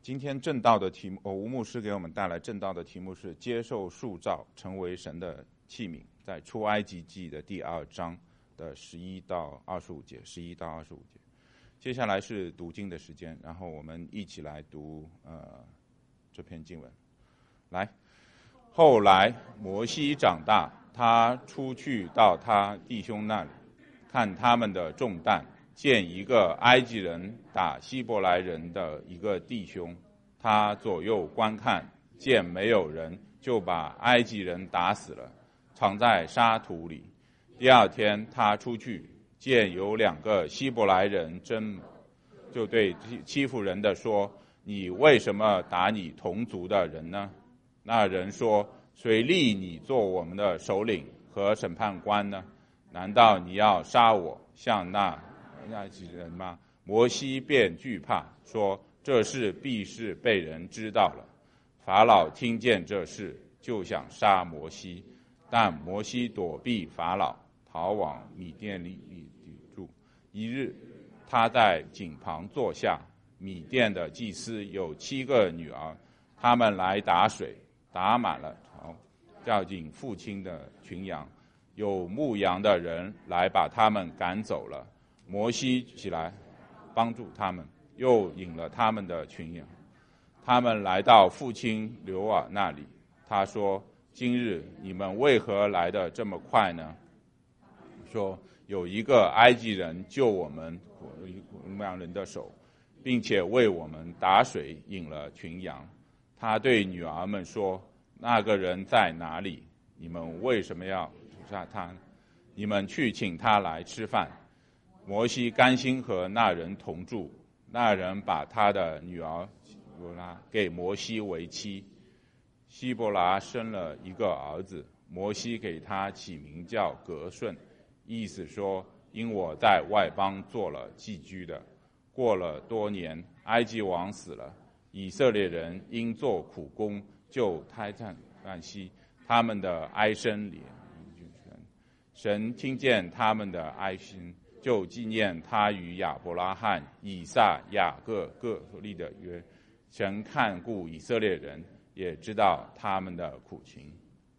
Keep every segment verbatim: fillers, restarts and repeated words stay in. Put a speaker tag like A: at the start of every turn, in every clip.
A: 今天正道的题目，哦，吴牧师给我们带来正道的题目是接受塑造，成为神的器皿，在出埃及记的第二章的十一到二十五节，十一到二十五节。接下来是读经的时间，然后我们一起来读呃这篇经文。来，后来摩西长大，他出去到他弟兄那里，看他们的重担，见一个埃及人打希伯来人的一个弟兄，他左右观看，见没有人，就把埃及人打死了，藏在沙土里。第二天他出去，见有两个希伯来人争，就对欺负人的说：你为什么打你同族的人呢？那人说：谁立你做我们的首领和审判官呢？难道你要杀我，像那埃及人吗？摩西便惧怕，说：这事必是被人知道了。法老听见这事，就想杀摩西，但摩西躲避法老，逃往米甸里住。一日，他在井旁坐下，米甸的祭司有七个女儿，他们来打水，打满了槽，叫进父亲的群羊。有牧羊的人来把他们赶走了。摩西起来帮助他们，又引了他们的群羊。他们来到父亲流尔那里，他说：今日你们为何来得这么快呢？说有一个埃及人救我们牧羊人的手，并且为我们打水引了群羊。他对女儿们说：那个人在哪里？你们为什么要杀他？你们去请他来吃饭。摩西甘心和那人同住，那人把他的女儿希伯拉给摩西为妻。希伯拉生了一个儿子，摩西给他起名叫革顺，意思说：因我在外邦做了寄居的。过了多年，埃及王死了，以色列人因做苦工，就哀叹叹息，他们的哀声里，神听见他们的哀心，就纪念他与亚伯拉罕、以撒、雅各各所立的约。神看顾以色列人，也知道他们的苦情。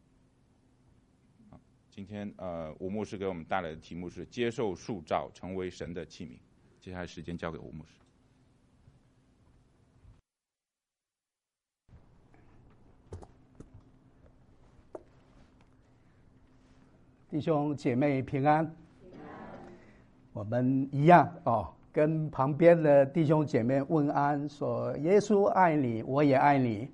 A: 今天呃，吴牧师给我们带来的题目是接受塑造，成为神的器皿。接下来时间交给吴牧师。
B: 弟兄姐妹平安，我们一样哦，跟旁边的弟兄姐妹问安，说耶稣爱你，我也爱你。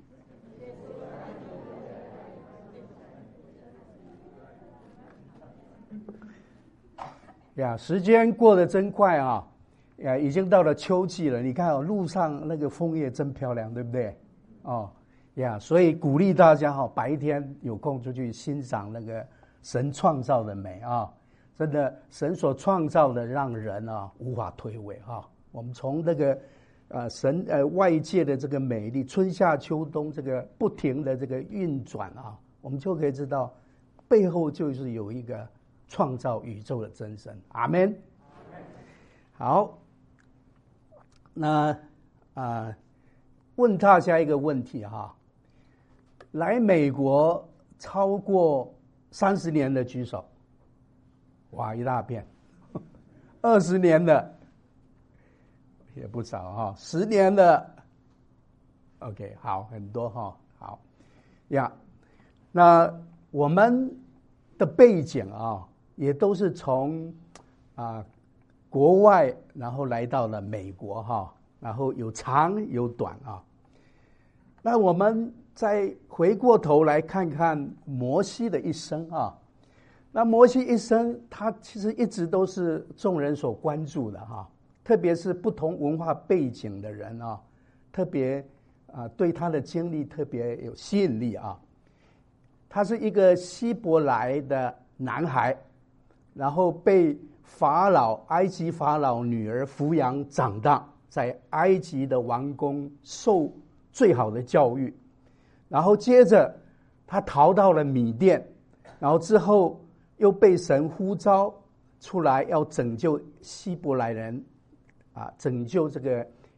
B: 呀，时间过得真快啊！呀，已经到了秋季了。你看哦，路上那个枫叶真漂亮，对不对？哦，呀，所以鼓励大家哈，白天有空就去欣赏那个神创造的美啊！真的，神所创造的让人啊无法推诿哈。我们从这个呃神呃外界的这个美丽，春夏秋冬这个不停的这个运转啊，我们就可以知道背后就是有一个创造宇宙的真神。阿们。好，那啊、呃，问大家一个问题哈，来美国超过三十年的举手。哇，一大片。二十年的也不少哈，十年的 OK 好，很多哈。好呀，那我们的背景啊也都是从啊国外然后来到了美国哈，然后有长有短啊。那我们再回过头来看看摩西的一生啊。那摩西一生，他其实一直都是众人所关注的哈，特别是不同文化背景的人啊，特别啊对他的经历特别有吸引力啊。他是一个希伯来的男孩，然后被法老埃及法老女儿抚养长大，在埃及的王宫受最好的教育，然后接着他逃到了米甸，然后之后又被神呼召出来，要拯救希伯来人，啊，拯救这个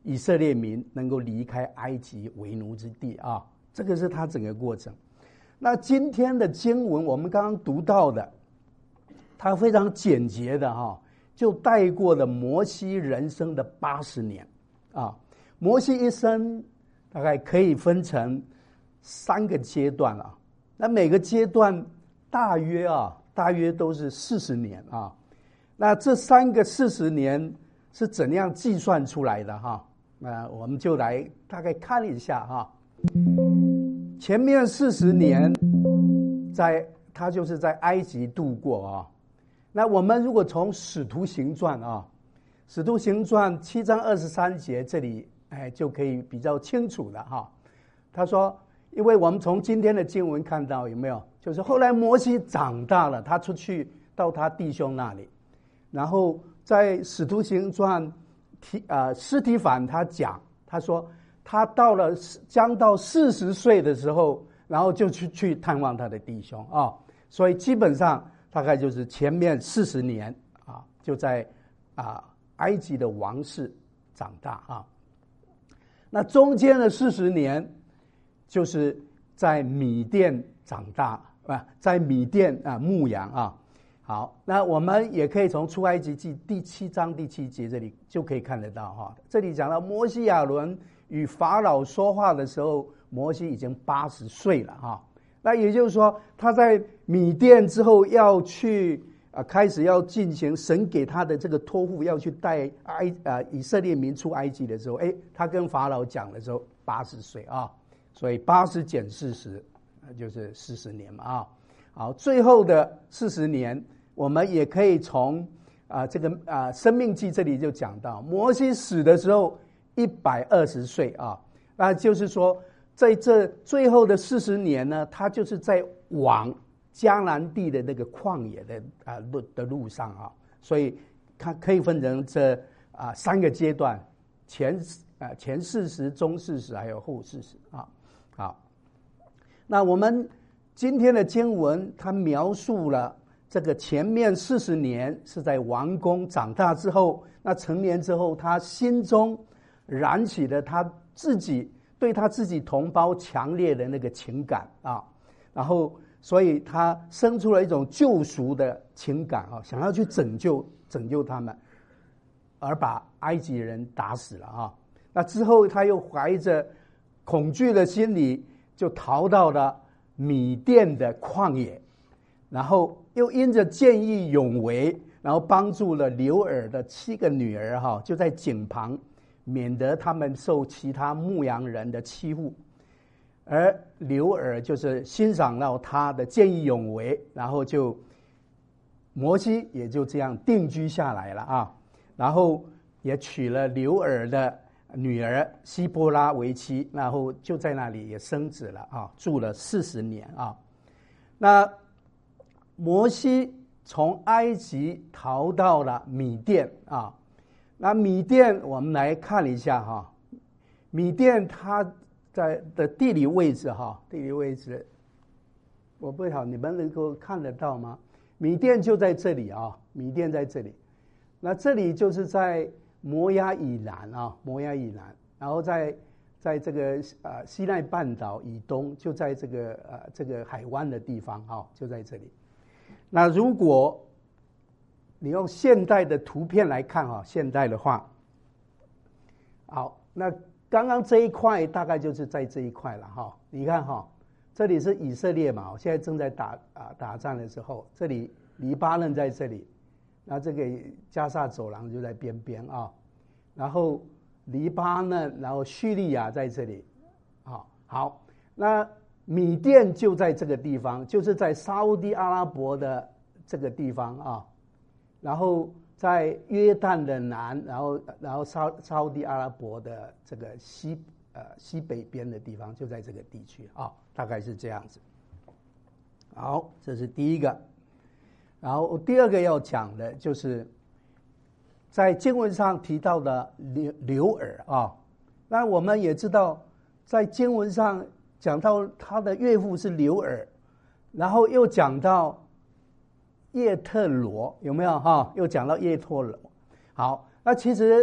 B: 以色列民能够离开埃及为奴之地啊，这个是他整个过程。那今天的经文我们刚刚读到的，他非常简洁的哈，就带过了摩西人生的八十年啊。摩西一生大概可以分成三个阶段啊，那每个阶段大约啊，大约都是四十年啊。那这三个四十年是怎样计算出来的哈？那我们就来大概看一下哈。前面四十年在他就是在埃及度过啊。那我们如果从使徒行传啊，使徒行传七章二十三节这里哎就可以比较清楚了哈。他说，因为我们从今天的经文看到有没有，就是后来摩西长大了，他出去到他弟兄那里，然后在使徒行传提啊司提反他讲，他说他到了将到四十岁的时候，然后就去去探望他的弟兄啊，所以基本上大概就是前面四十年啊，就在啊埃及的王室长大啊。那中间的四十年，就是在米甸长大啊，在米甸啊牧羊啊。好，那我们也可以从出埃及记第七章第七节这里就可以看得到哈。这里讲到摩西亚伦与法老说话的时候，摩西已经八十岁了哈。那也就是说，他在米甸之后要去啊，开始要进行神给他的这个托付，要去带埃啊以色列民出埃及的时候，哎，他跟法老讲的时候八十岁啊，所以八十减四十，就是四十年嘛啊。好，最后的四十年，我们也可以从啊这个啊生命记这里就讲到，摩西死的时候一百二十岁啊，那就是说在这最后的四十年呢，他就是在往迦南地的那个旷野的啊路的路上啊，所以它可以分成这啊三个阶段，前啊前四十、中四十还有后四十啊。好，那我们今天的经文，它描述了这个前面四十年是在王宫长大之后，那成年之后，他心中燃起了他自己对他自己同胞强烈的那个情感啊，然后。所以他生出了一种救赎的情感啊，想要去拯救拯救他们，而把埃及人打死了啊。那之后他又怀着恐惧的心理，就逃到了米甸的旷野，然后又因着见义勇为，然后帮助了流珥的七个女儿哈，就在井旁，免得他们受其他牧羊人的欺负。而流珥就是欣赏到他的见义勇为，然后就摩西也就这样定居下来了啊，然后也娶了流珥的女儿希波拉为妻，然后就在那里也生子了啊，住了四十年啊。那摩西从埃及逃到了米甸啊，那米甸我们来看一下哈，米甸它在的地理位置哈，地理位置，我不知道你们能够看得到吗？米甸就在这里啊，米甸在这里，那这里就是在摩押以南啊，摩押以南，然后在在这个呃西奈半岛以东，就在这个呃这个海湾的地方啊，就在这里。那如果你用现代的图片来看啊，现代的话，好，那。刚刚这一块大概就是在这一块了哈，你看哈，这里是以色列嘛，现在正在打啊打仗的时候，这里黎巴嫩在这里，那这个加萨走廊就在边边啊，然后黎巴嫩，然后叙利亚在这里，啊好，那米甸就在这个地方，就是在沙烏地阿拉伯的这个地方啊，然后。在约旦的南，然后然后沙沙烏地阿拉伯的这个西呃西北边的地方，就在这个地区啊，大概是这样子。好，这是第一个。然后第二个要讲的就是在经文上提到的流流珥啊，那我们也知道，在经文上讲到他的岳父是流珥，然后又讲到。叶特罗有没有哈？又讲到叶特罗。好，那其实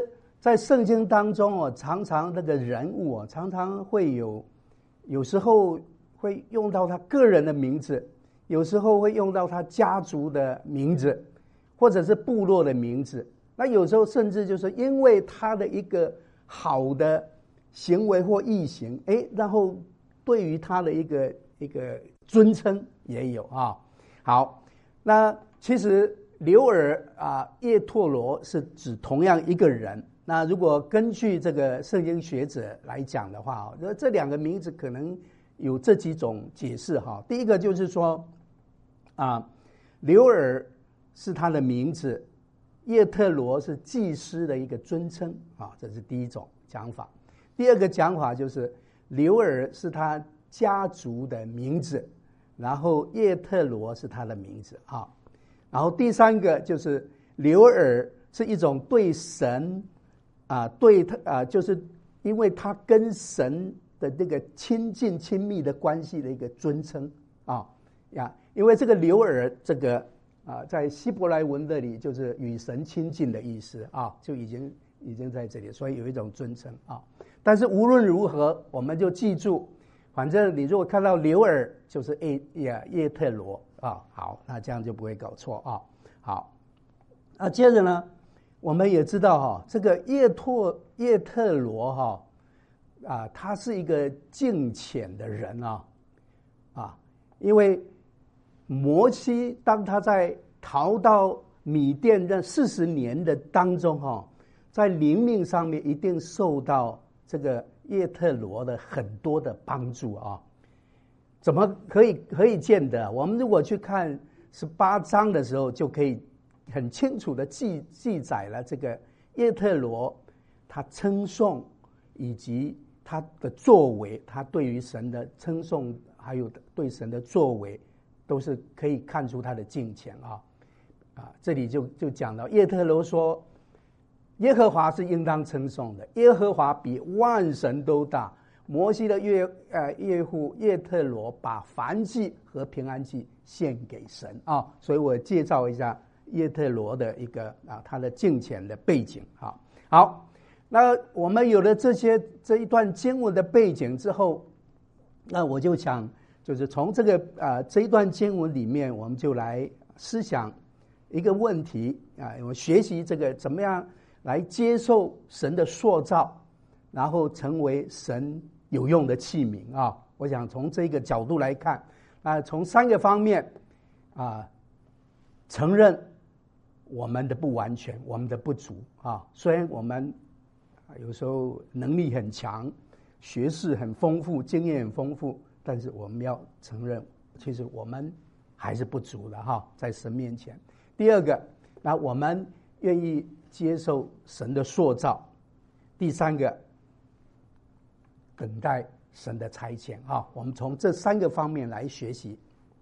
B: 在圣经当中哦，常常那个人物哦，常常会有，有时候会用到他个人的名字，有时候会用到他家族的名字，或者是部落的名字。那有时候甚至就是因为他的一个好的行为或义行，哎，然后对于他的一个一个尊称也有啊。好，那其实流珥啊、叶忒罗是指同样一个人。那如果根据这个圣经学者来讲的话，这两个名字可能有这几种解释哈。第一个就是说，啊，流珥是他的名字，叶忒罗是祭司的一个尊称啊，这是第一种讲法。第二个讲法就是流珥是他家族的名字，然后叶忒罗是他的名字啊。然后第三个就是流珥是一种对神啊，对他啊，就是因为他跟神的这个亲近亲密的关系的一个尊称啊呀，因为这个流珥这个啊，在希伯来文这里就是与神亲近的意思啊，就已经已经在这里，所以有一种尊称啊。但是无论如何，我们就记住，反正你如果看到流珥，就是叶叶叶忒罗啊，好，那这样就不会搞错啊。好，那接着呢？我们也知道哈，这个叶忒叶忒罗哈啊，他是一个敬虔的人啊啊，因为摩西当他在逃到米甸这四十年的当中哈，在灵命上面一定受到这个叶忒罗的很多的帮助啊。怎么可以可以见得？我们如果去看十八章的时候，就可以很清楚的记记载了这个叶忒罗他称颂以及他的作为，他对于神的称颂还有对神的作为都是可以看出他的敬虔啊啊！这里就就讲到叶忒罗说，耶和华是应当称颂的，耶和华比万神都大。摩西的岳呃岳父叶忒罗把燔祭和平安祭献给神啊，所以我介绍一下叶忒罗的一个啊他的敬虔的背景啊。好，那我们有了这些这一段经文的背景之后，那我就想就是从这个啊、呃、这一段经文里面，我们就来思想一个问题啊，我学习这个怎么样来接受神的塑造，然后成为神有用的器皿啊。我想从这个角度来看啊，从三个方面啊，承认我们的不完全，我们的不足啊。虽然我们有时候能力很强，学识很丰富，经验很丰富，但是我们要承认，其实我们还是不足的哈，在神面前。第二个，那我们愿意接受神的塑造。第三个，等待神的差遣啊。我们从这三个方面来学习。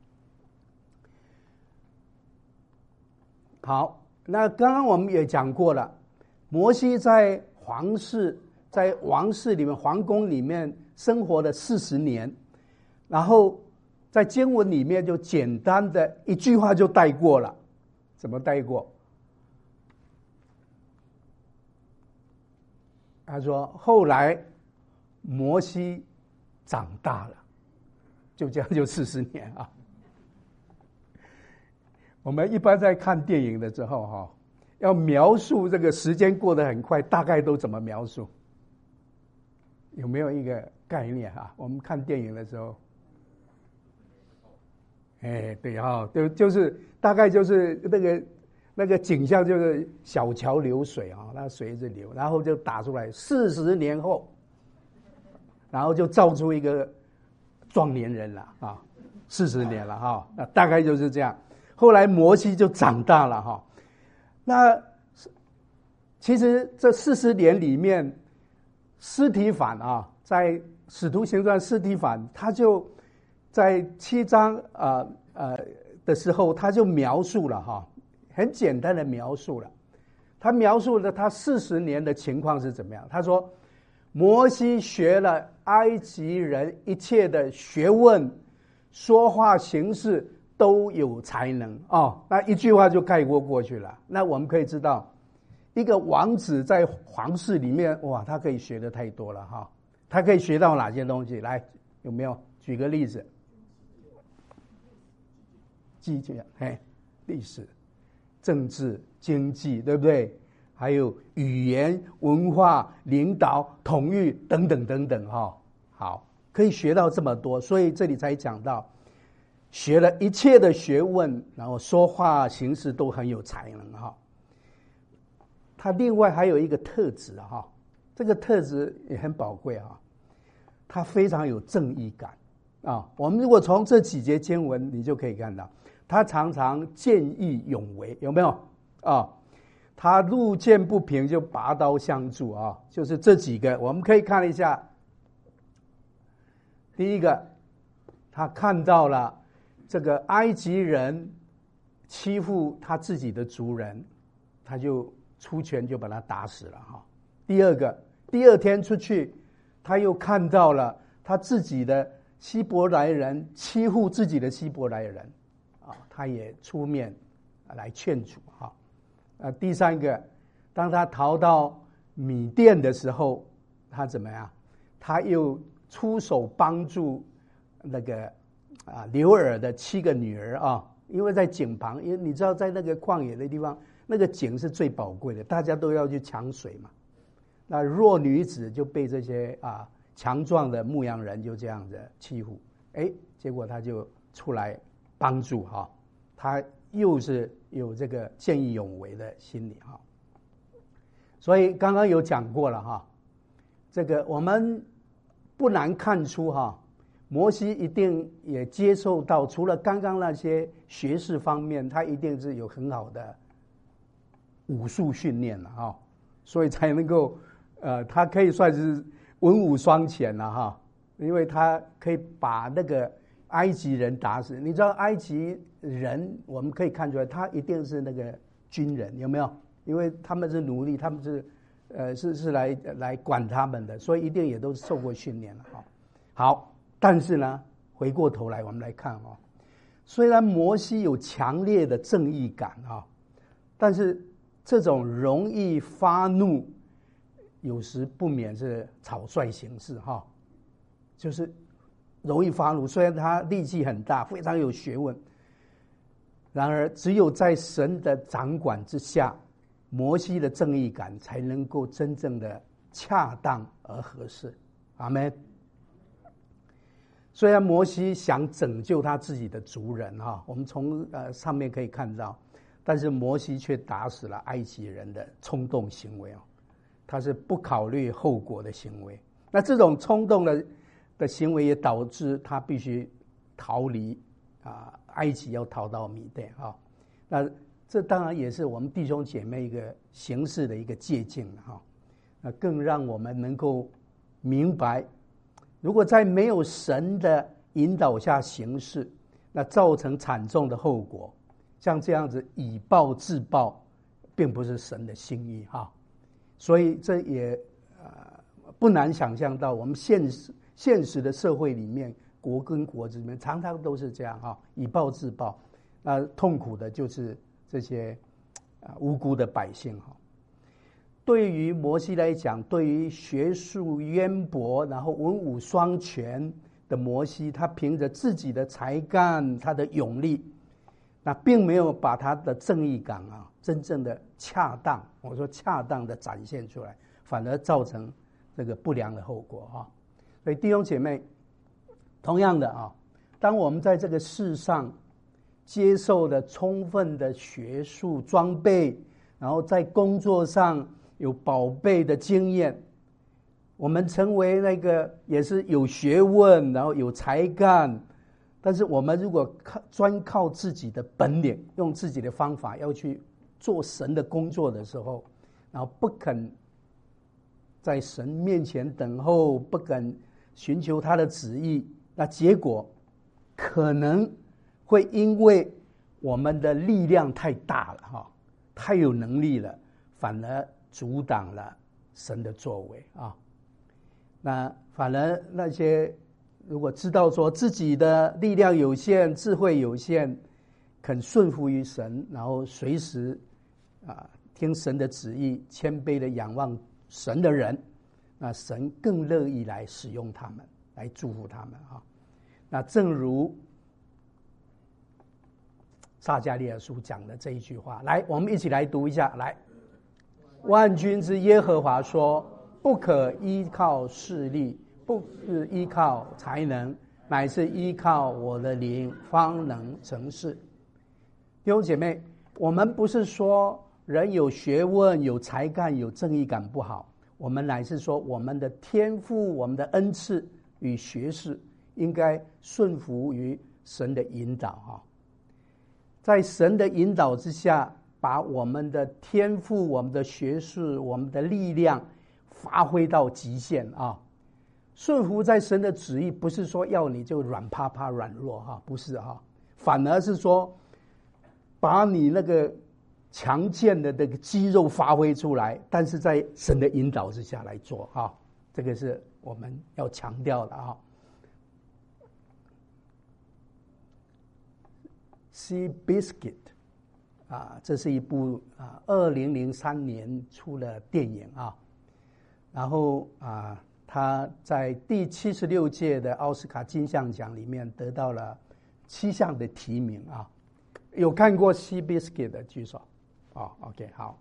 B: 好，那刚刚我们也讲过了，摩西在皇室在王室里面皇宫里面生活了四十年，然后在经文里面就简单的一句话就带过了。怎么带过？他说后来摩西长大了，就这样就四十年啊。我们一般在看电影的时候哈，要描述这个时间过得很快，大概都怎么描述？有没有一个概念啊？我们看电影的时候，哎，对哈，就就是大概就是那个那个景象，就是小桥流水啊，那水一直流，然后就打出来四十年后，然后就造出一个壮年人了啊，四十年了哈，那大概就是这样。后来摩西就长大了哈，那其实这四十年里面，司提反啊，在使徒行传司提反，他就在七章呃呃的时候，他就描述了哈，很简单的描述了，他描述了他四十年的情况是怎么样。他说，摩西学了埃及人一切的学问，说话行事都有才能哦，那一句话就概括过去了。那我们可以知道， 一个王子在皇室里面，哇，他可以学的太多了哈。他可以学到哪些东西？来，有没有？举个例子。经济，嘿，历史、政治、经济，对不对？还有语言、文化、领导、统御等等等等哈。好，可以学到这么多，所以这里才讲到，学了一切的学问，然后说话行事都很有才能哈。他另外还有一个特质哈，这个特质也很宝贵哈，他非常有正义感啊。我们如果从这几节经文，你就可以看到，他常常见义勇为，有没有啊？他路见不平就拔刀相助啊，就是这几个，我们可以看一下。第一个，他看到了这个埃及人欺负他自己的族人，他就出拳就把他打死了哈。第二个，第二天出去，他又看到了他自己的希伯来人欺负自己的希伯来人，啊，他也出面来劝阻哈。呃，第三个，当他逃到米甸的时候，他怎么样？他又出手帮助那个啊流珥的七个女儿啊，因为在井旁，因为你知道在那个旷野的地方，那个井是最宝贵的，大家都要去抢水嘛。那弱女子就被这些啊强壮的牧羊人就这样子欺负，哎，结果他就出来帮助哈，他又是有这个见义勇为的心理哈。所以刚刚有讲过了哈，这个我们不难看出哈，摩西一定也接受到，除了刚刚那些学识方面，他一定是有很好的武术训练了哈，所以才能够呃，他可以算是文武双全了哈，因为他可以把那个埃及人打死。你知道埃及人，我们可以看出来，他一定是那个军人，有没有？因为他们是奴隶，他们是呃是是来来管他们的，所以一定也都受过训练了哈。好，但是呢，回过头来我们来看哦，虽然摩西有强烈的正义感啊，但是这种容易发怒，有时不免是草率行事哈，就是容易发怒。虽然他力气很大，非常有学问，然而只有在神的掌管之下，摩西的正义感才能够真正的恰当而合适。阿们。虽然摩西想拯救他自己的族人哈，我们从呃上面可以看到，但是摩西却打死了埃及人的冲动行为哦，他是不考虑后果的行为。那这种冲动的的行为也导致他必须逃离啊埃及，要逃到米甸哈。那这当然也是我们弟兄姐妹一个行事的一个借鉴哈。那更让我们能够明白，如果在没有神的引导下行事，那造成惨重的后果，像这样子以暴制暴，并不是神的心意哈。所以这也呃不难想象到，我们现实现实的社会里面，国跟国之间常常都是这样哈，以暴制暴，那痛苦的就是这些啊无辜的百姓哈。对于摩西来讲，对于学术渊博，然后文武双全的摩西，他凭着自己的才干，他的勇力，那并没有把他的正义感啊，真正的恰当，我说恰当的展现出来，反而造成这个不良的后果哈。所以弟兄姐妹，同样的啊，当我们在这个世上接受的充分的学术装备，然后在工作上有宝贝的经验，我们成为那个也是有学问，然后有才干，但是我们如果靠专靠自己的本领，用自己的方法要去做神的工作的时候，然后不肯在神面前等候，不肯寻求他的旨意，那结果可能会因为我们的力量太大了哈，太有能力了，反而阻挡了神的作为啊。那反而那些如果知道说自己的力量有限，智慧有限，肯顺服于神，然后随时啊听神的旨意，谦卑的仰望神的人，那神更乐意来使用他们，来祝福他们啊。那正如撒迦利亚书讲的这一句话，来，我们一起来读一下。来，万军之耶和华说：不可依靠势力，不是依靠才能，乃是依靠我的灵，方能成事。弟兄姐妹，我们不是说人有学问、有才干、有正义感不好，我们乃是说我们的天赋、我们的恩赐与学识应该顺服于神的引导哈。在神的引导之下，把我们的天赋、我们的学识、我们的力量发挥到极限啊！顺服在神的旨意，不是说要你就软趴趴、软弱哈，不是哈，反而是说把你那个强健的那个肌肉发挥出来，但是在神的引导之下来做哈，这个是我们要强调的啊。Seabiscuit 啊，这是一部啊，二零零三年出的电影啊，然后啊，他在第七十六届的奥斯卡金像奖里面得到了七项的提名啊。有看过 Seabiscuit 的举手？哦 ，OK， 好，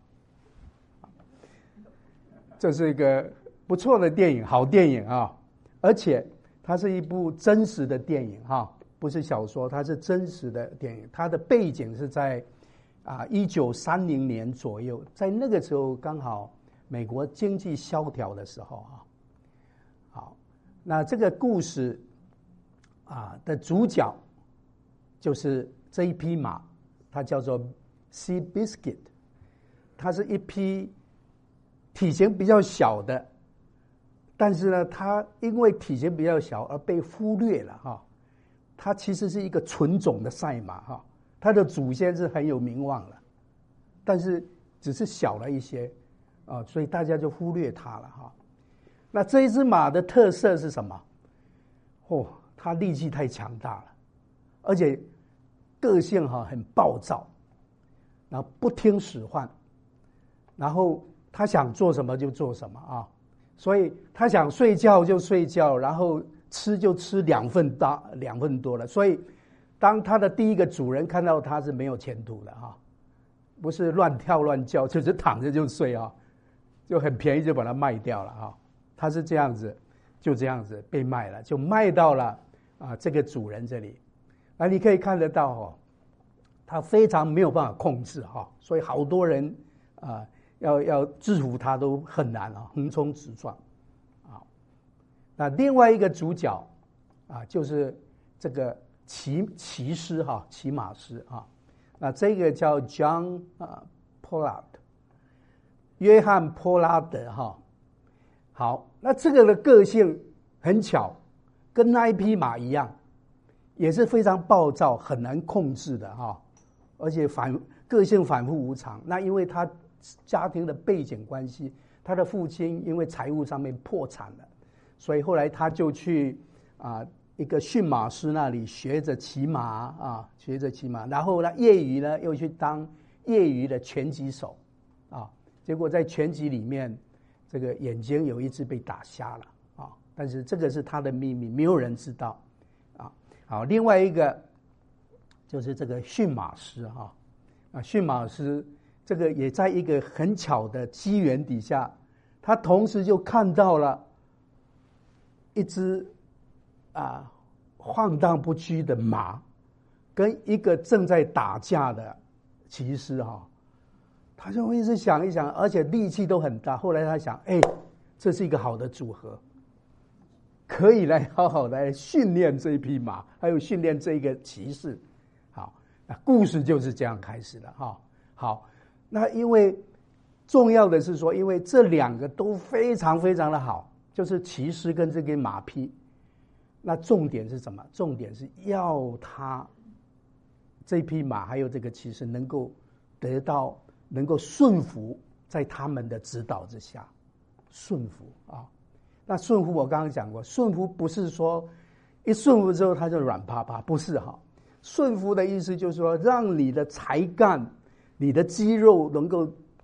B: 这是一个不错的电影，好电影啊，而且它是一部真实的电影哈。不是小说，它是真实的电影。它的背景是在啊一九三零年左右，在那个时候刚好美国经济萧条的时候啊。好，那这个故事啊的主角就是这一匹马，它叫做 Seabiscuit， 它是一匹体型比较小的，但是呢，它因为体型比较小而被忽略了哈。它其实是一个纯种的赛马哈，它的祖先是很有名望了，但是只是小了一些啊，所以大家就忽略它了哈。那这一只马的特色是什么？哦，它力气太强大了，而且个性哈很暴躁，然后不听使唤，然后他想做什么就做什么啊，所以他想睡觉就睡觉，然后吃就吃两份大两份多了，所以当他的第一个主人看到他是没有前途的哈，不是乱跳乱叫，就是躺着就睡啊，就很便宜就把它卖掉了哈。他是这样子，就这样子被卖了，就卖到了啊这个主人这里。啊，你可以看得到哦，他非常没有办法控制哈，所以好多人啊要要制服他都很难啊，横冲直撞。那另外一个主角啊，就是这个骑骑师哈，骑马师啊。那这个叫 John 啊 Pollard， 约翰波拉德哈。好，那这个的个性很巧，跟那一匹马一样，也是非常暴躁，很难控制的哈，而且反个性反复无常。那因为他家庭的背景关系，他的父亲因为财务上面破产了。所以后来他就去啊一个驯马师那里学着骑马啊，学着骑马，然后呢业余呢又去当业余的拳击手啊，结果在拳击里面，这个眼睛有一只被打瞎了啊，但是这个是他的秘密，没有人知道啊。好，另外一个就是这个驯马师哈啊，驯马师这个也在一个很巧的机缘底下，他同时就看到了一只啊晃荡不居的马，跟一个正在打架的骑士哈，他就一直想一想，而且力气都很大。后来他想，哎，这是一个好的组合，可以来好好的训练这一匹马，还有训练这一个骑士。好，那故事就是这样开始的哈。好，那因为重要的是说，因为这两个都非常非常的好。就是骑士跟这个马匹，那重点是什么？重点是要他这匹马还有这个骑士能够得到，能够顺服在他们的指导之下，顺服啊。那顺服我刚刚讲过，顺服不是说一顺服之后他就软趴趴，不是哈。顺服的意思就是说，让你的才干、你的肌肉能够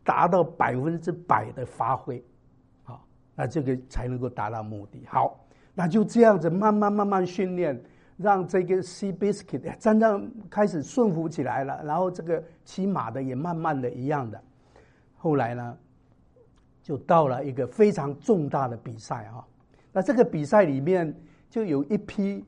B: 达到百分之百的发挥，好，那这个才能够达到目的。好，那就这样子慢慢慢慢训练，让这个 Seabiscuit 真正开始顺服起来了，然后这个骑马的也慢慢的一样的。后来呢，就到了一个非常重大的比赛啊。那这个比赛里面就有一批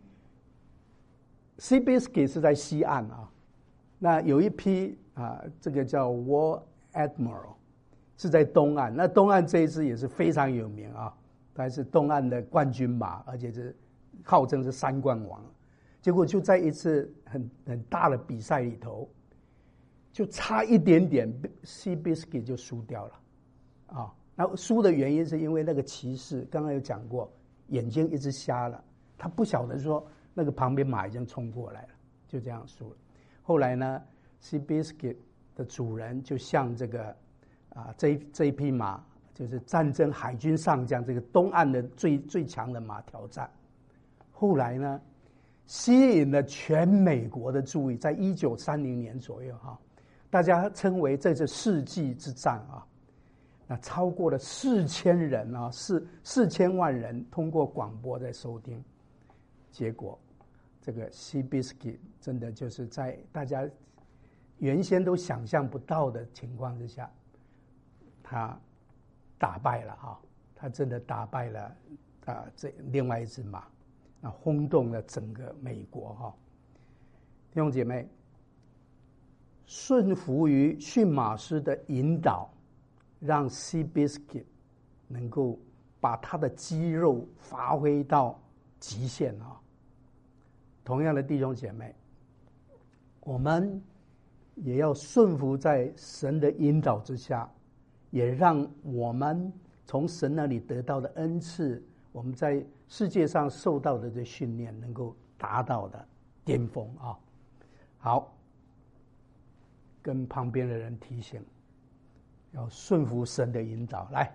B: Seabiscuit 是在西岸啊，那有一批啊，这个叫 War Admiral 是在东岸。那东岸这一支也是非常有名啊，它是东岸的冠军马，而且是号称是三冠王。结果就在一次很很大的比赛里头，就差一点点 Seabiscuit 就输掉了啊。那输的原因是因为那个骑士刚刚有讲过，眼睛一直瞎了，他不晓得说那个旁边马已经冲过来了，就这样输了。后来呢 Seabiscuit 的主人就向这个啊这这一匹马，就是战争海军上将这个东岸的最最强的马挑战。后来呢，吸引了全美国的注意，在一九三零年左右哈，大家称为这是世纪之战啊。那超过了四千人啊，四四千万人通过广播在收听。结果，这个 Seabiscuit 真的就是在大家原先都想象不到的情况之下，他打败了哈，他真的打败了啊这另外一只马，那轰动了整个美国哈。弟兄姐妹，顺服于驯马师的引导，让 Seabiscuit 能够把他的肌肉发挥到极限啊！同样的弟兄姐妹，我们也要顺服在神的引导之下，也让我们从神那里得到的恩赐，我们在世界上受到的这训练能够达到的巅峰啊！好，跟旁边的人提醒，要顺服神的引导。来，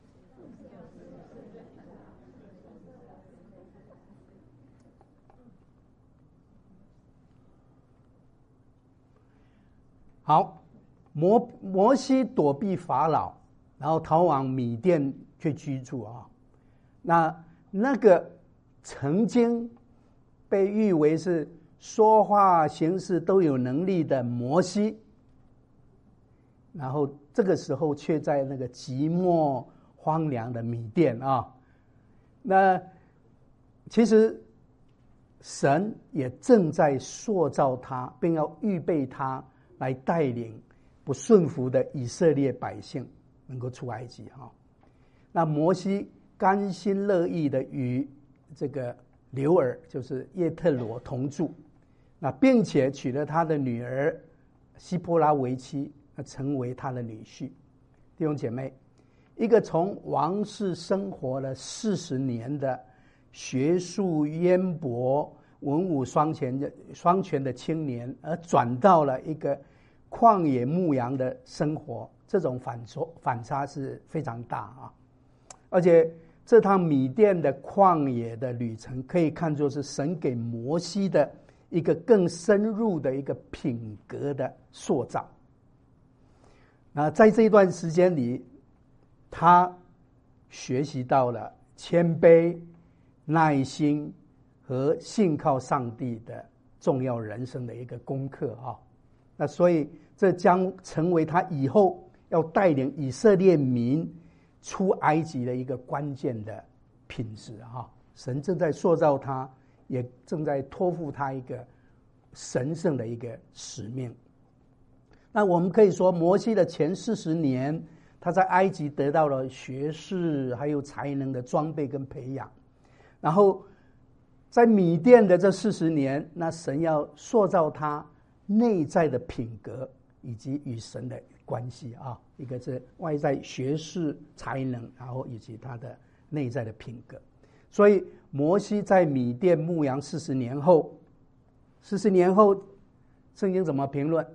B: 好，摩摩西躲避法老，然后逃往米甸去居住啊。那那个曾经被誉为是说话行事都有能力的摩西，然后这个时候却在那个寂寞荒凉的米甸啊。那其实神也正在塑造他，并要预备他来带领不顺服的以色列百姓能够出埃及啊。那摩西甘心乐意的与这个流珥，就是叶特罗同住，那并且娶了他的女儿希波拉为妻，成为他的女婿。弟兄姐妹，一个从王室生活了四十年的学术渊博、文武双全的双全的青年，而转到了一个旷野牧羊的生活，这种反差反差是非常大啊！而且这趟米甸的旷野的旅程，可以看作是神给摩西的一个更深入的一个品格的塑造。那在这一段时间里，他学习到了谦卑、耐心和信靠上帝的重要人生的一个功课啊。那所以这将成为他以后要带领以色列民出埃及的一个关键的品质啊。神正在塑造他，也正在托付他一个神圣的一个使命。那我们可以说，摩西的前四十年，他在埃及得到了学识还有才能的装备跟培养，然后在米甸的这四十年，那神要塑造他内在的品格以及与神的关系啊，一个是外在学识才能，然后以及他的内在的品格。所以摩西在米甸牧羊四十年后，四十年后，圣经怎么评论？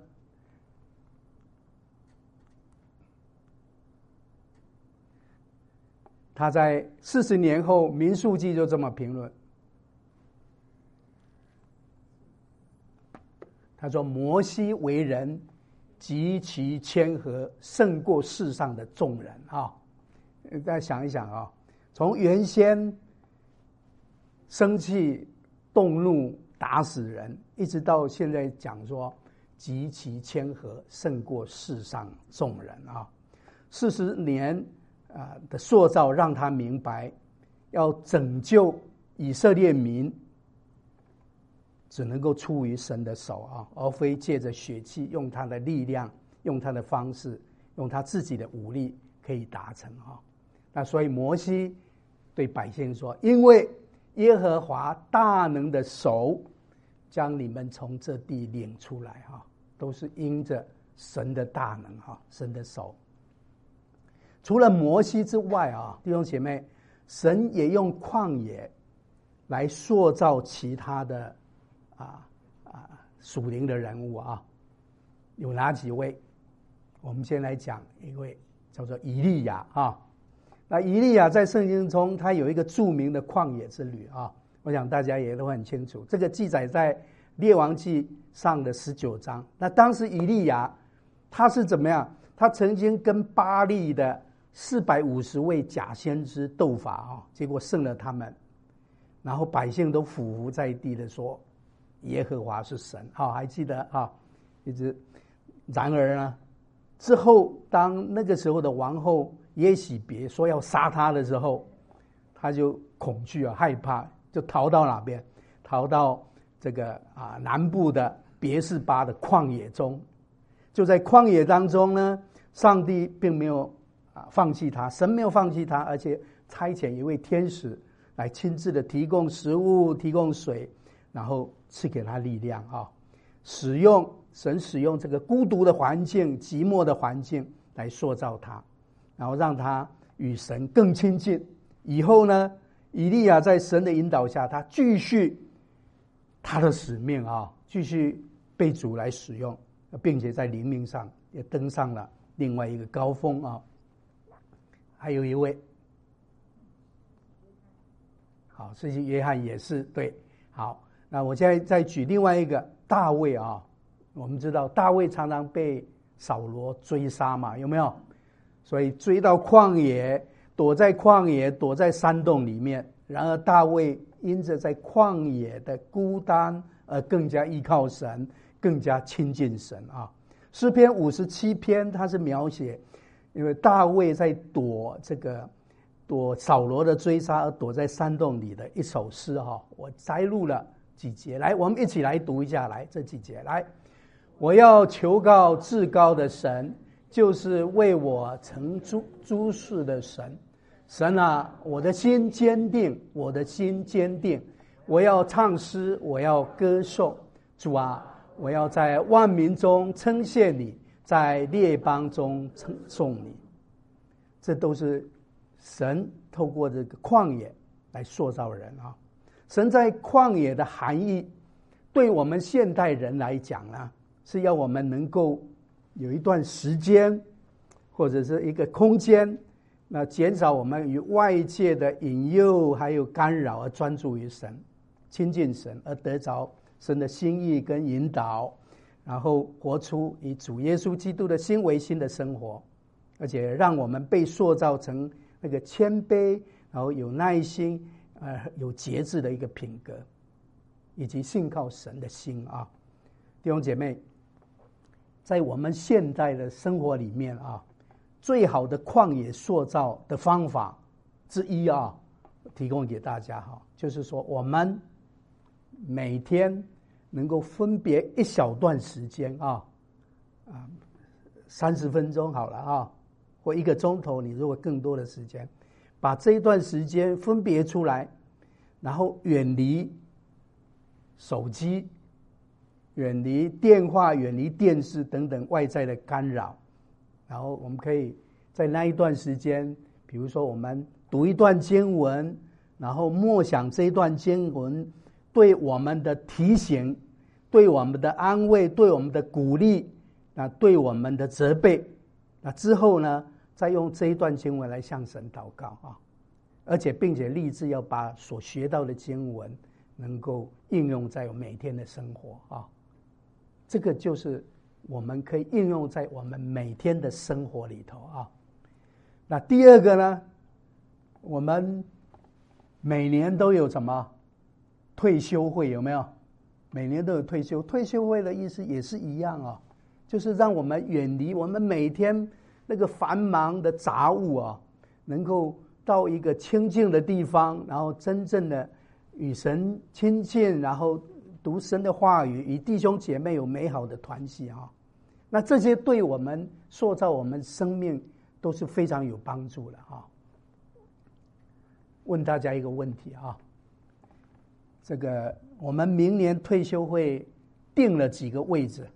B: 他在四十年后，民数记就这么评论。他说：“摩西为人极其谦和，胜过世上的众人啊！大家想一想啊，从原先生气、动怒、打死人，一直到现在讲说极其谦和，胜过世上众人啊！四十年啊的塑造，让他明白，要拯救以色列民，只能够出于神的手啊，而非借着血气，用他的力量，用他的方式，用他自己的武力可以达成啊。那所以摩西对百姓说：“因为耶和华大能的手将你们从这地领出来哈，都是因着神的大能哈，神的手。除了摩西之外啊，弟兄姐妹，神也用旷野来塑造其他的。”啊啊，属灵的人物啊，有哪几位？我们先来讲一位叫做以利亚啊。那以利亚在圣经中，他有一个著名的旷野之旅啊，我想大家也都很清楚。这个记载在列王记上的十九章。那当时以利亚他是怎么样？他曾经跟巴力的四百五十位假先知斗法啊，结果胜了他们，然后百姓都俯伏在地的说。耶和华是神，好，还记得啊？一直，然而呢，之后当那个时候的王后耶洗别说要杀他的时候，他就恐惧啊，害怕，就逃到哪边？逃到这个啊南部的别是巴的旷野中。就在旷野当中呢，上帝并没有啊放弃他，神没有放弃他，而且差遣一位天使来亲自的提供食物、提供水。然后赐给他力量啊，使用神使用这个孤独的环境、寂寞的环境来塑造他，然后让他与神更亲近。以后呢，以利亚在神的引导下，他继续他的使命啊，继续被主来使用，并且在灵命上也登上了另外一个高峰啊。还有一位，好，这些约翰也是对，好。那我现在再举另外一个大卫啊，我们知道大卫常常被扫罗追杀嘛，有没有？所以追到旷野，躲在旷野，躲在山洞里面。然而大卫因着在旷野的孤单，而更加依靠神，更加亲近神啊。诗篇五十七篇，它是描写，因为大卫在躲这个躲扫罗的追杀，而躲在山洞里的一首诗哈，我摘录了。几节来，我们一起来读一下。来，这几节来，我要求告至高的神，就是为我成诸诸事的神。神啊，我的心坚定，我的心坚定。我要唱诗，我要歌颂。主啊，我要在万民中称谢你，在列邦中称颂你。这都是神透过这个旷野来塑造人啊。神在旷野的含义，对我们现代人来讲呢，是要我们能够有一段时间，或者是一个空间，那减少我们与外界的引诱还有干扰，而专注于神，亲近神，而得着神的心意跟引导，然后活出以主耶稣基督的心为心的生活，而且让我们被塑造成那个谦卑，然后有耐心。呃，有节制的一个品格，以及信靠神的心啊，弟兄姐妹，在我们现代的生活里面啊，最好的旷野塑造的方法之一啊，提供给大家哈，就是说我们每天能够分别一小段时间啊，啊，三十分钟好了啊，或一个钟头，你如果更多的时间。把这一段时间分别出来，然后远离手机，远离电话，远离电视等等外在的干扰，然后我们可以在那一段时间，比如说我们读一段经文，然后默想这一段经文对我们的提醒，对我们的安慰，对我们的鼓励，那对我们的责备，那之后呢，再用这一段经文来向神祷告啊，而且并且立志要把所学到的经文能够应用在每天的生活啊，这个就是我们可以应用在我们每天的生活里头啊。那第二个呢，我们每年都有什么退休会，有没有？每年都有退休退休会的意思也是一样啊，就是让我们远离我们每天那个繁忙的杂物啊，能够到一个清静的地方，然后真正的与神亲近，然后读神的话语，与弟兄姐妹有美好的团契啊。那这些对我们塑造我们生命都是非常有帮助的啊。问大家一个问题啊，这个我们明年退休会定了几个位置？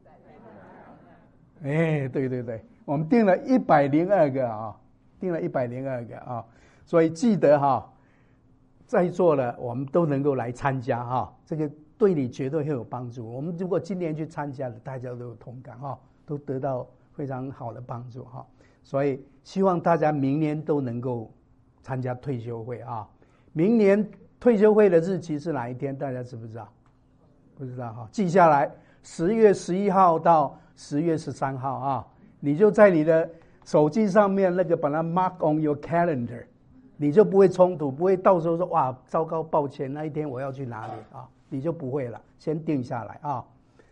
B: 哎，对对对，我们定了一百零二个啊，定了一百零二个啊，所以记得哈，在座的我们都能够来参加哈，这个对你绝对会有帮助。我们如果今年去参加的，大家都有同感哈，都得到非常好的帮助哈，所以希望大家明年都能够参加退休会啊。明年退休会的日期是哪一天？大家知不知道？不知道哈，记下来，十月十一号到十月十三号啊，你就在你的手机上面那个把它 mark on your calendar， 你就不会冲突，不会到时候说哇糟糕，抱歉，那一天我要去哪里啊，你就不会了，先定下来啊。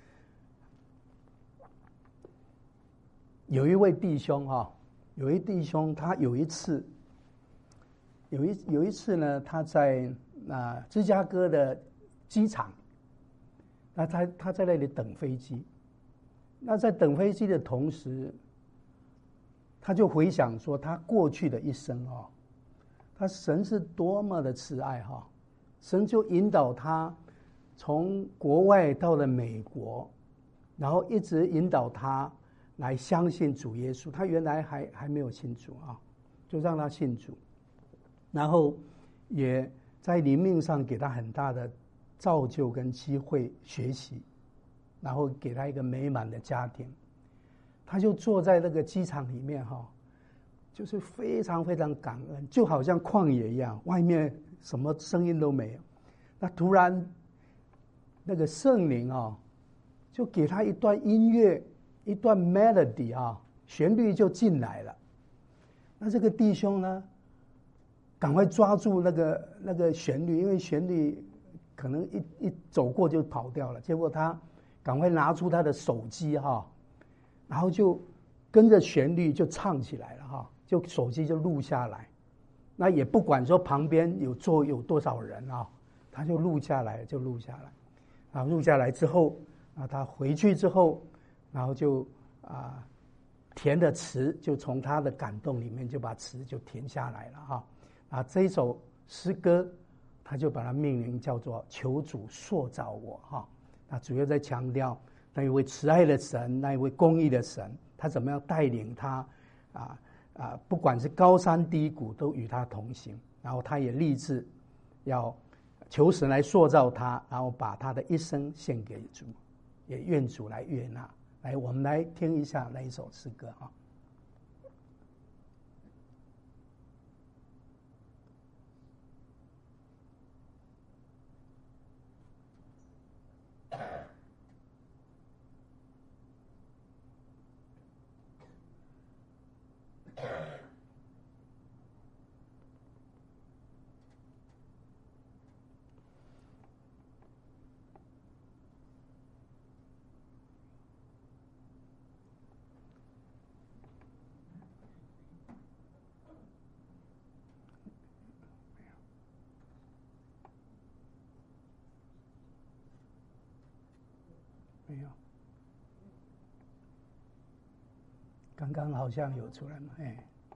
B: 有一位弟兄哈，有一弟兄他有一次，有一有一次呢，他在啊芝加哥的机场，那他他在那里等飞机，那在等飞机的同时，他就回想说他过去的一生哦，他神是多么的慈爱哈，神就引导他从国外到了美国，然后一直引导他来相信主耶稣。他原来还还没有信主啊，就让他信主，然后也在灵命上给他很大的造就跟机会学习，然后给他一个美满的家庭。他就坐在那个机场里面哈，就是非常非常感恩，就好像旷野一样，外面什么声音都没有。那突然那个圣灵啊，就给他一段音乐，一段 melody 啊，旋律就进来了。那这个弟兄呢，赶快抓住那个那个旋律，因为旋律可能一一走过就跑掉了。结果他赶快拿出他的手机哈，然后就跟着旋律就唱起来了哈，就手机就录下来。那也不管说旁边有坐有多少人啊，他就录下来，就录下来。然后录下来之后，啊，他回去之后，然后就啊填的词，就从他的感动里面就把词就填下来了哈。啊，这一首诗歌，他就把它命名叫做“求主塑造我”哈。那主要在强调那一位慈爱的神，那一位公义的神，他怎么样带领他啊啊，不管是高山低谷都与他同行。然后他也立志要求神来塑造他，然后把他的一生献给主，也愿主来悦纳。来，我们来听一下那一首诗歌啊。没有，刚刚好像有出来嘛，哎。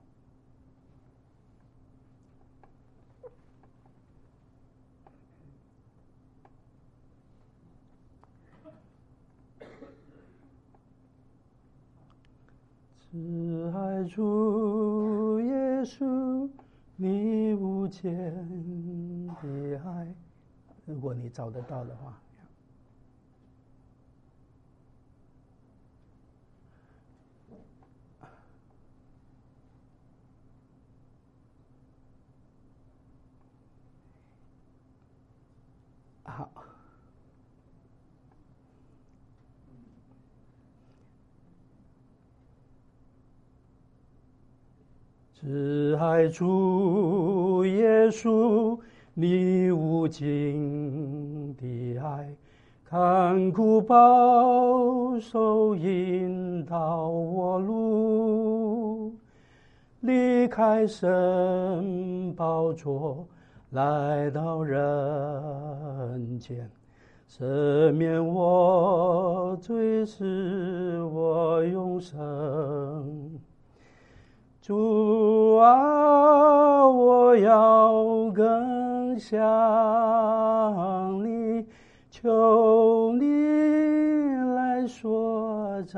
B: 慈爱主耶稣，你无间的爱，如果你找得到的话。好， 是爱主耶稣，你无尽的爱，看顾保守引导我路，离开神宝座，来到人间，赦免我罪，使我永生。主啊，我要更像你，求你来塑造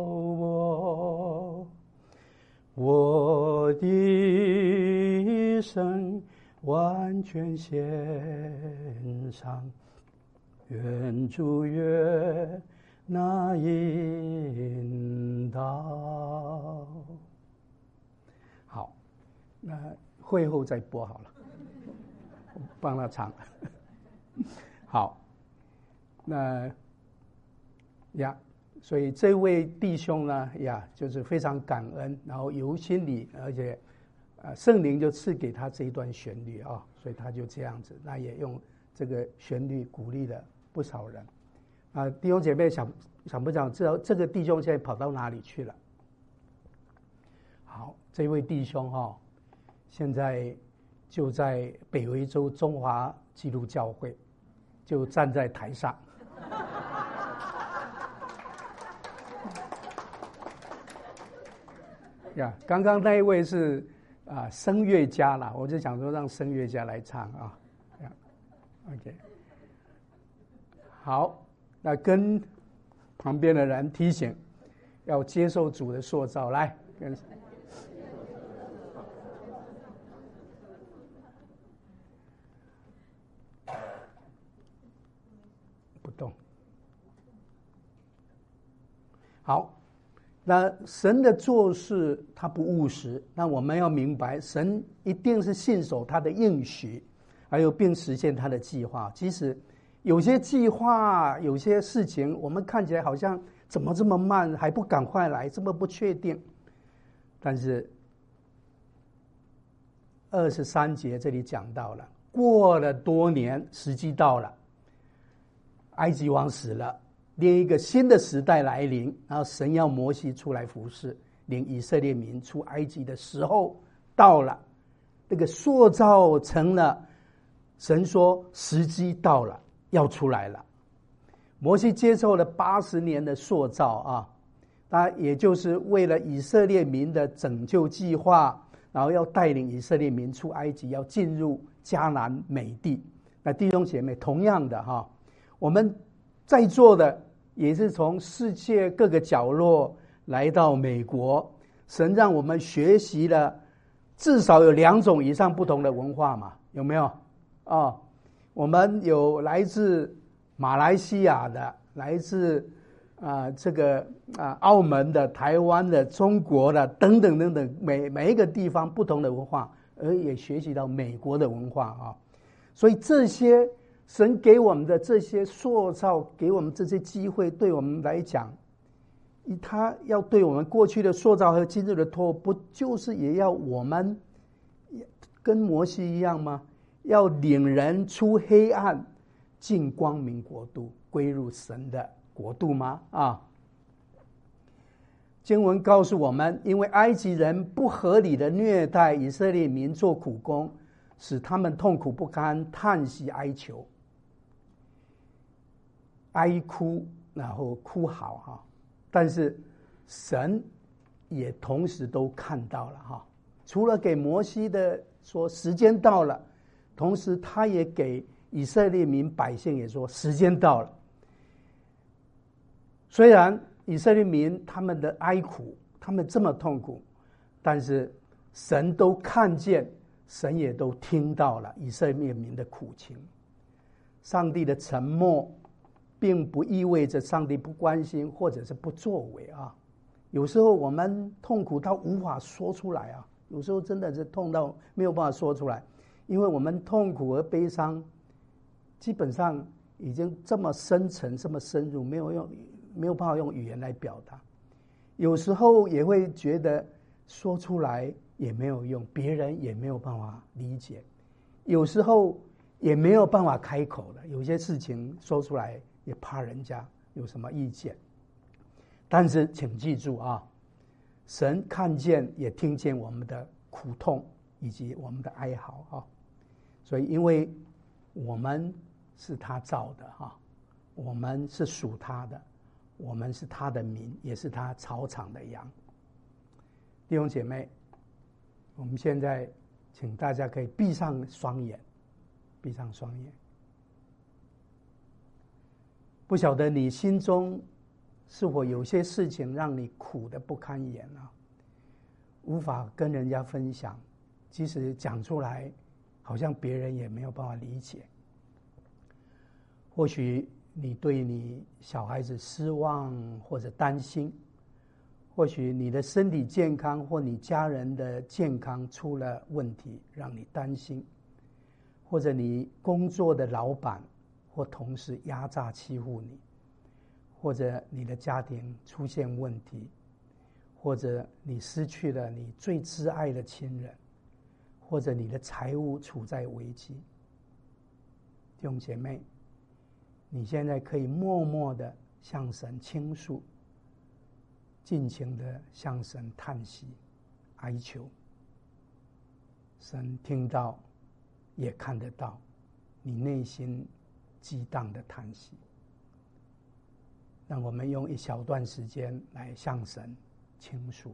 B: 我，我的一生完全献上，愿主悦纳引导。好，那会后再播好了，我帮他唱。好，那呀，所以这位弟兄呢，呀，就是非常感恩，然后由心里，而且，呃，圣灵就赐给他这一段旋律啊，所以他就这样子，那也用这个旋律鼓励了不少人。啊，弟兄姐妹想想不想知道这个弟兄现在跑到哪里去了？好，这位弟兄哈、哦，现在就在北维州中华基督教会，就站在台上。呀，刚刚那一位是啊声乐家啦，我就想说让声乐家来唱啊。呀 ，OK， 好，那跟旁边的人提醒，要接受主的塑造，来跟。动好，那神的做事他不务实，那我们要明白，神一定是信守他的应许，还有并实现他的计划。即使有些计划、有些事情，我们看起来好像怎么这么慢，还不赶快来，这么不确定。但是二十三节这里讲到了，过了多年，时机到了。埃及王死了，另一个新的时代来临，然后神要摩西出来服侍，领以色列民出埃及的时候到了，这个塑造成了，神说时机到了，要出来了。摩西接受了八十年的塑造啊，他也就是为了以色列民的拯救计划，然后要带领以色列民出埃及，要进入迦南美地。那弟兄姐妹，同样的哈。我们在座的也是从世界各个角落来到美国，神让我们学习了至少有两种以上不同的文化嘛，有没有啊、哦？我们有来自马来西亚的，来自啊、呃、这个啊、呃、澳门的、台湾的、中国的等等等等，每每一个地方不同的文化，而也学习到美国的文化啊，所以这些。神给我们的这些塑造，给我们这些机会，对我们来讲，他要对我们过去的塑造和今日的托，不就是也要我们跟摩西一样吗？要领人出黑暗，进光明国度，归入神的国度吗？啊！经文告诉我们，因为埃及人不合理的虐待以色列民做苦工，使他们痛苦不堪，叹息哀求。哀哭，然后哭嚎哈，但是神也同时都看到了哈。除了给摩西的说时间到了，同时他也给以色列民百姓也说时间到了。虽然以色列民他们的哀苦，他们这么痛苦，但是神都看见，神也都听到了以色列民的苦情。上帝的沉默并不意味着上帝不关心或者是不作为啊，有时候我们痛苦到无法说出来啊，有时候真的是痛到没有办法说出来，因为我们痛苦和悲伤基本上已经这么深沉这么深入，没有用没有办法用语言来表达。有时候也会觉得说出来也没有用，别人也没有办法理解，有时候也没有办法开口的，有些事情说出来也怕人家有什么意见。但是请记住啊，神看见也听见我们的苦痛以及我们的哀嚎啊，所以因为我们是他造的哈，我们是属他的，我们是他的民，也是他草场的羊。弟兄姐妹，我们现在请大家可以闭上双眼，闭上双眼。不晓得你心中是否有些事情让你苦得不堪言啊，无法跟人家分享，即使讲出来好像别人也没有办法理解。或许你对你小孩子失望或者担心，或许你的身体健康或你家人的健康出了问题让你担心，或者你工作的老板或同事压榨欺负你，或者你的家庭出现问题，或者你失去了你最挚爱的亲人，或者你的财务处在危机。弟兄姐妹，你现在可以默默的向神倾诉，尽情的向神叹息哀求。神听到也看得到你内心激荡的叹息。让我们用一小段时间来向神倾诉。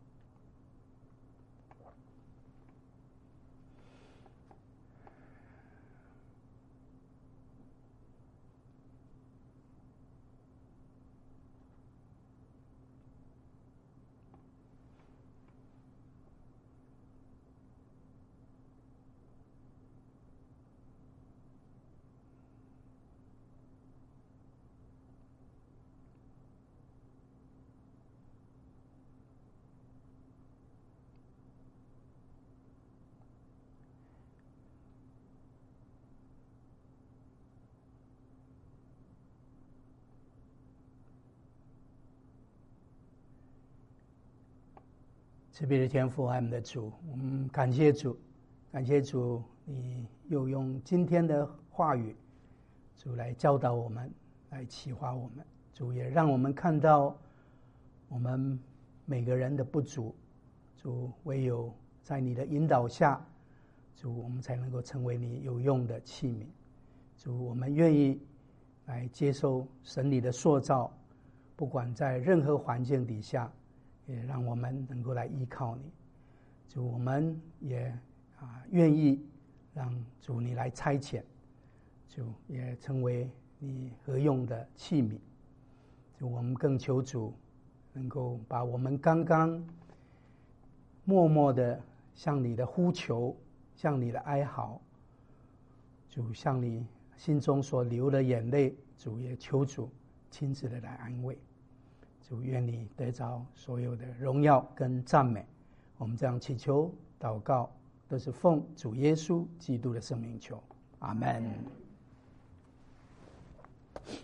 B: 慈悲的天父，爱我们的主，我们感谢主，感谢主，你又用今天的话语，主来教导我们，来启发我们，主也让我们看到我们每个人的不足，主唯有在你的引导下，主我们才能够成为你有用的器皿。主，我们愿意来接受神你的塑造，不管在任何环境底下，也让我们能够来依靠你。主，我们也啊愿意让主你来差遣，主也成为你合用的器皿。主，我们更求主能够把我们刚刚默默的向你的呼求，向你的哀嚎，主向你心中所流的眼泪，主也求主亲自的来安慰。主，愿你得着所有的荣耀跟赞美。我们这样祈求祷告，都是奉主耶稣基督的圣名求，阿们。